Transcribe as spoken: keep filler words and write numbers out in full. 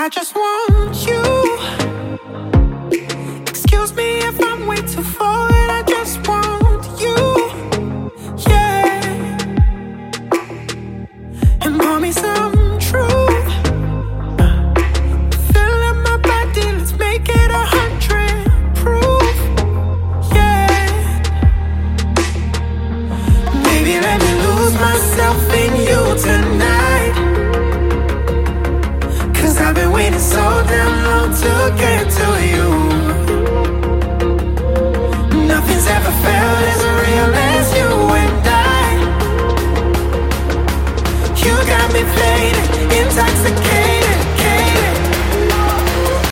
I just want you. Excuse me if I'm way too forward. I just want you, yeah. And pour me some truth. Fill up my body, let's make it a hundred proof, yeah. Maybe let me lose myself in you tonight. I've been waiting so damn long to get to